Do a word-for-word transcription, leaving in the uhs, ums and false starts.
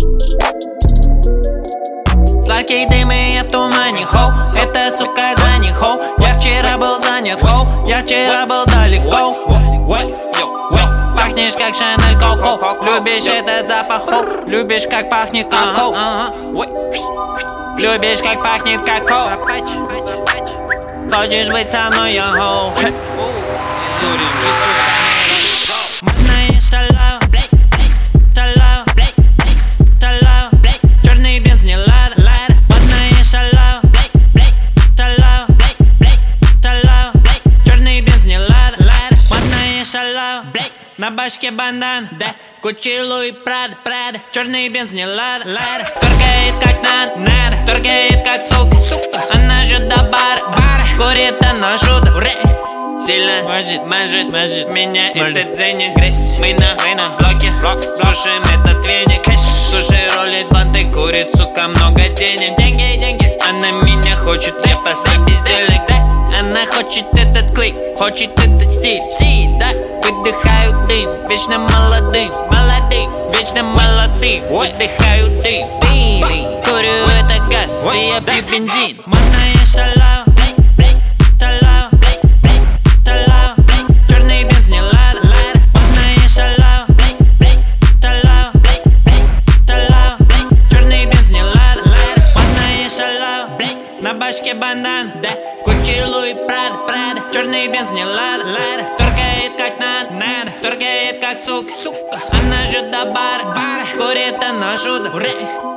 Сладкий дым и я в тумане, хоу. Это, сука, за них, хоу. Я вчера был занят, хоу. Я вчера был далеко. Пахнешь как Шанель Коко. Любишь этот запах, хоу. Любишь как пахнет коко. Любишь как пахнет коко. Хочешь быть со мной, я хоу. Модная шалава, блей, шалава, блей, шалава, блей. Черный бенз не лада, лада. Модная шалава, блей, блей, шалава, блей, блей, шалава, блей. Черный бенз не лада, лада. Модная шалава, блей. На башке бандан, да. Гуччи, Луи, Прада, Прада. Черный бенз не лада, лада. Торгает как надо, надо. Торгает как сука, сука. Она же до бара, бара. Курит она шута, уре. Сильно мажет, мажет, мажет меня этот зенит. Грязь, мы на, мы на блоке, блок. Сушим этот веник, кэш. Суши ролит банты, курит, сука, много денег. Деньги, деньги. Она меня хочет, я послать бездельник, да. Она хочет этот клик, хочет этот стиль, стиль, да. Выдыхаю дым, вечно молодым, молодым, вечно молодым. Выдыхаю дым, дым. Курю это газ, и я пью бензин. Модная шалава, блей, блей, шалава, блей, блей, шалава, блей. Черный бенз не лада, лада. Модная шалава, блей, блей, шалава, блей, блей, шалава, блей. Черный бенз не лада, лада. Модная шалава, блей. На башке бандан, да. Гуччи, Луи, Прада, Прада. Черный бенз не лада, лада. Торгает как надо, надо. Торгает как сука, сука. Она же до бара, бара. Курит она шута, уре.